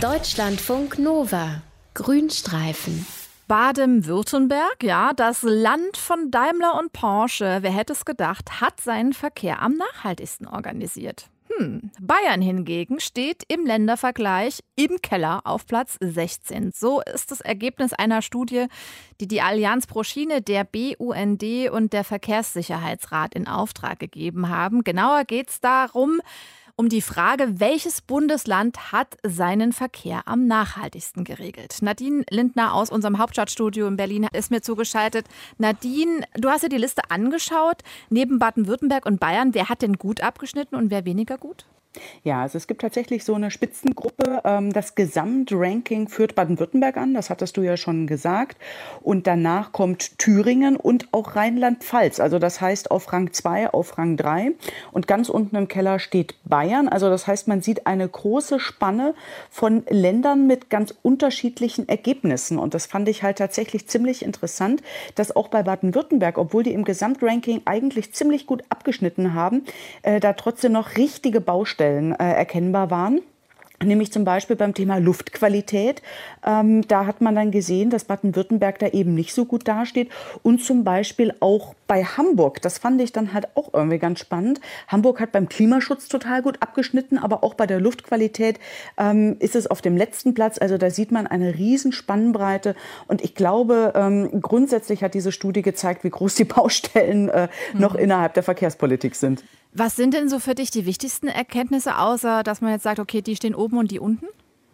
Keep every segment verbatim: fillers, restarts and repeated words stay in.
Deutschlandfunk Nova. Grünstreifen. Baden-Württemberg, ja, das Land von Daimler und Porsche, wer hätte es gedacht, hat seinen Verkehr am nachhaltigsten organisiert. Hm. Bayern hingegen steht im Ländervergleich im Keller auf Platz sechzehn. So ist das Ergebnis einer Studie, die die Allianz pro Schiene, der B U N D und der Verkehrssicherheitsrat in Auftrag gegeben haben. Genauer geht es darum, um die Frage, welches Bundesland hat seinen Verkehr am nachhaltigsten geregelt. Nadine Lindner aus unserem Hauptstadtstudio in Berlin ist mir zugeschaltet. Nadine, du hast dir die Liste angeschaut. Neben Baden-Württemberg und Bayern, wer hat denn gut abgeschnitten und wer weniger gut? Ja, also es gibt tatsächlich so eine Spitzengruppe. Das Gesamtranking führt Baden-Württemberg an, das hattest du ja schon gesagt. Und danach kommt Thüringen und auch Rheinland-Pfalz. Also das heißt auf Rang zwei, auf Rang drei. Und ganz unten im Keller steht Bayern. Also das heißt, man sieht eine große Spanne von Ländern mit ganz unterschiedlichen Ergebnissen. Und das fand ich halt tatsächlich ziemlich interessant, dass auch bei Baden-Württemberg, obwohl die im Gesamtranking eigentlich ziemlich gut abgeschnitten haben, äh, da trotzdem noch richtige Baustellen Äh, erkennbar waren. Nämlich zum Beispiel beim Thema Luftqualität. Ähm, da hat man dann gesehen, dass Baden-Württemberg da eben nicht so gut dasteht. Und zum Beispiel auch bei Hamburg. Das fand ich dann halt auch irgendwie ganz spannend. Hamburg hat beim Klimaschutz total gut abgeschnitten, aber auch bei der Luftqualität ähm, ist es auf dem letzten Platz. Also da sieht man eine riesen Spannbreite. Und ich glaube, ähm, grundsätzlich hat diese Studie gezeigt, wie groß die Baustellen äh, mhm. noch innerhalb der Verkehrspolitik sind. Was sind denn so für dich die wichtigsten Erkenntnisse, außer dass man jetzt sagt, okay, die stehen oben und die unten?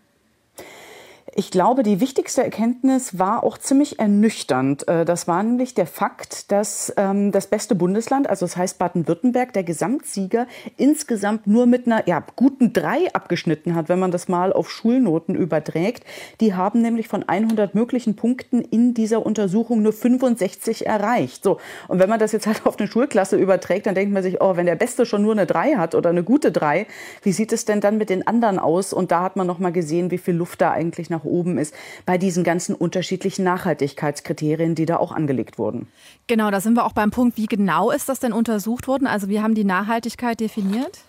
Ich glaube, die wichtigste Erkenntnis war auch ziemlich ernüchternd. Das war nämlich der Fakt, dass ähm, das beste Bundesland, also das heißt Baden-Württemberg, der Gesamtsieger, insgesamt nur mit einer ja, guten drei abgeschnitten hat, wenn man das mal auf Schulnoten überträgt. Die haben nämlich von hundert möglichen Punkten in dieser Untersuchung nur fünfundsechzig erreicht. So. Und wenn man das jetzt halt auf eine Schulklasse überträgt, dann denkt man sich, oh, wenn der Beste schon nur eine drei hat oder eine gute drei, wie sieht es denn dann mit den anderen aus? Und da hat man noch mal gesehen, wie viel Luft da eigentlich nach oben ist bei diesen ganzen unterschiedlichen Nachhaltigkeitskriterien, die da auch angelegt wurden. Genau, da sind wir auch beim Punkt, wie genau ist das denn untersucht worden? Also wie haben die Nachhaltigkeit definiert?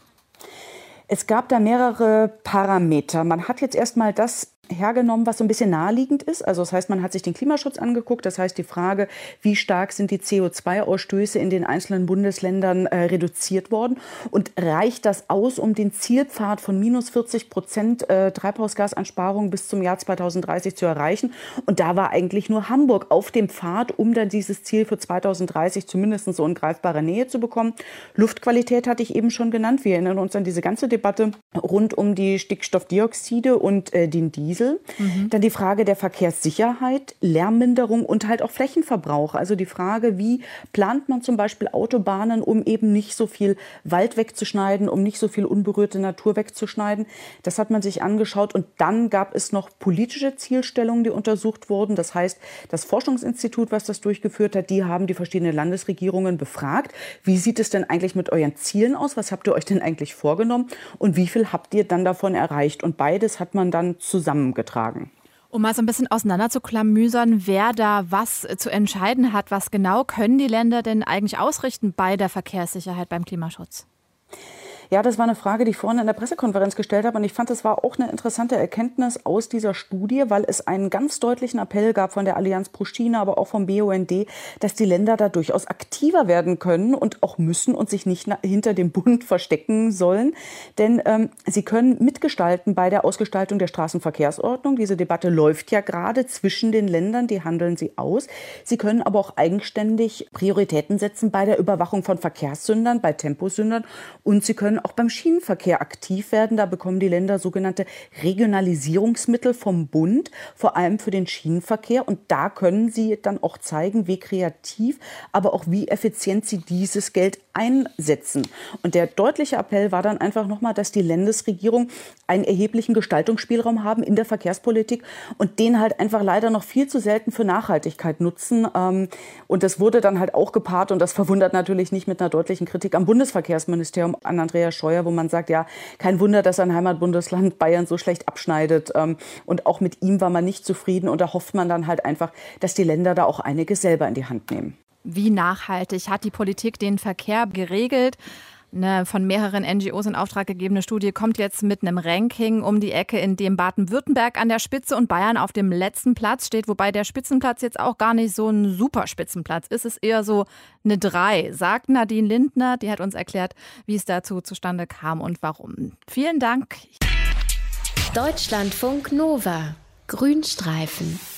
Es gab da mehrere Parameter. Man hat jetzt erstmal das hergenommen, was so ein bisschen naheliegend ist. Also das heißt, man hat sich den Klimaschutz angeguckt. Das heißt, die Frage, wie stark sind die C O zwei Ausstöße in den einzelnen Bundesländern äh, reduziert worden? Und reicht das aus, um den Zielpfad von minus vierzig Prozent äh, Treibhausgasansparung bis zum Jahr zweitausenddreißig zu erreichen? Und da war eigentlich nur Hamburg auf dem Pfad, um dann dieses Ziel für zweitausenddreißig zumindest so in greifbarer Nähe zu bekommen. Luftqualität hatte ich eben schon genannt. Wir erinnern uns an diese ganze Debatte rund um die Stickstoffdioxide und äh, den Diesel. Mhm. Dann die Frage der Verkehrssicherheit, Lärmminderung und halt auch Flächenverbrauch. Also die Frage, wie plant man zum Beispiel Autobahnen, um eben nicht so viel Wald wegzuschneiden, um nicht so viel unberührte Natur wegzuschneiden. Das hat man sich angeschaut. Und dann gab es noch politische Zielstellungen, die untersucht wurden. Das heißt, das Forschungsinstitut, was das durchgeführt hat, die haben die verschiedenen Landesregierungen befragt. Wie sieht es denn eigentlich mit euren Zielen aus? Was habt ihr euch denn eigentlich vorgenommen? Und wie viel habt ihr dann davon erreicht? Und beides hat man dann zusammengetragen. Um mal so ein bisschen auseinanderzuklamüsern, wer da was zu entscheiden hat, was genau können die Länder denn eigentlich ausrichten bei der Verkehrssicherheit, beim Klimaschutz? Ja, das war eine Frage, die ich vorhin in der Pressekonferenz gestellt habe. Und ich fand, das war auch eine interessante Erkenntnis aus dieser Studie, weil es einen ganz deutlichen Appell gab von der Allianz pro Schiene, aber auch vom B U N D, dass die Länder da durchaus aktiver werden können und auch müssen und sich nicht hinter dem Bund verstecken sollen. Denn ähm, sie können mitgestalten bei der Ausgestaltung der Straßenverkehrsordnung. Diese Debatte läuft ja gerade zwischen den Ländern, die handeln sie aus. Sie können aber auch eigenständig Prioritäten setzen bei der Überwachung von Verkehrssündern, bei Temposündern, und sie können auch beim Schienenverkehr aktiv werden. Da bekommen die Länder sogenannte Regionalisierungsmittel vom Bund, vor allem für den Schienenverkehr. Und da können sie dann auch zeigen, wie kreativ, aber auch wie effizient sie dieses Geld einsetzen. Und der deutliche Appell war dann einfach nochmal, dass die Landesregierung einen erheblichen Gestaltungsspielraum haben in der Verkehrspolitik und den halt einfach leider noch viel zu selten für Nachhaltigkeit nutzen. Und das wurde dann halt auch gepaart, und das verwundert natürlich nicht, mit einer deutlichen Kritik am Bundesverkehrsministerium, an Andreas Scheuer, wo man sagt, ja, kein Wunder, dass sein Heimatbundesland Bayern so schlecht abschneidet. Und auch mit ihm war man nicht zufrieden. Und da hofft man dann halt einfach, dass die Länder da auch einiges selber in die Hand nehmen. Wie nachhaltig hat die Politik den Verkehr geregelt? Eine von mehreren N G Os in Auftrag gegebene Studie kommt jetzt mit einem Ranking um die Ecke, in dem Baden-Württemberg an der Spitze und Bayern auf dem letzten Platz steht. Wobei der Spitzenplatz jetzt auch gar nicht so ein super Spitzenplatz ist. Es ist eher so eine drei, sagt Nadine Lindner. Die hat uns erklärt, wie es dazu zustande kam und warum. Vielen Dank. Deutschlandfunk Nova. Grünstreifen.